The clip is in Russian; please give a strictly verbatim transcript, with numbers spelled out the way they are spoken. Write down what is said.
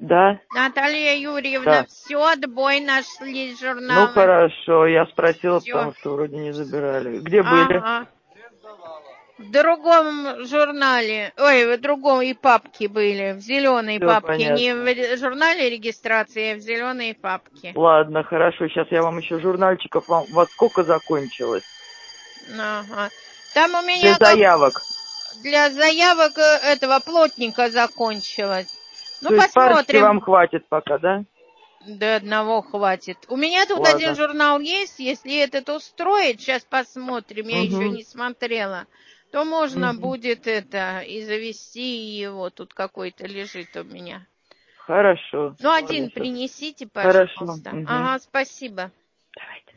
Да? Наталья Юрьевна, Да. все, отбой, нашли Ну, журналы. хорошо, я спросила, Всё. потому что вроде не забирали. Где были? Ага. В другом журнале, ой, в другом и папке были, в зеленой Все папке, понятно. не в журнале регистрации, а в зеленой папке. Ладно, хорошо, сейчас я вам еще журнальчиков вам... Во сколько закончилось? Ага. Там у меня Для как заявок. для заявок э, этого плотника закончилось. Ну, То есть парочки посмотрим. вам хватит пока, да? До одного хватит. У меня тут Ладно. один журнал есть, если этот устроит, сейчас посмотрим, я Угу. еще не смотрела, то можно Угу. будет это и завести его. Тут какой-то лежит у меня. Хорошо. Ну, один Ладно, принесите, Хорошо. пожалуйста. Угу. Ага, спасибо. Давайте.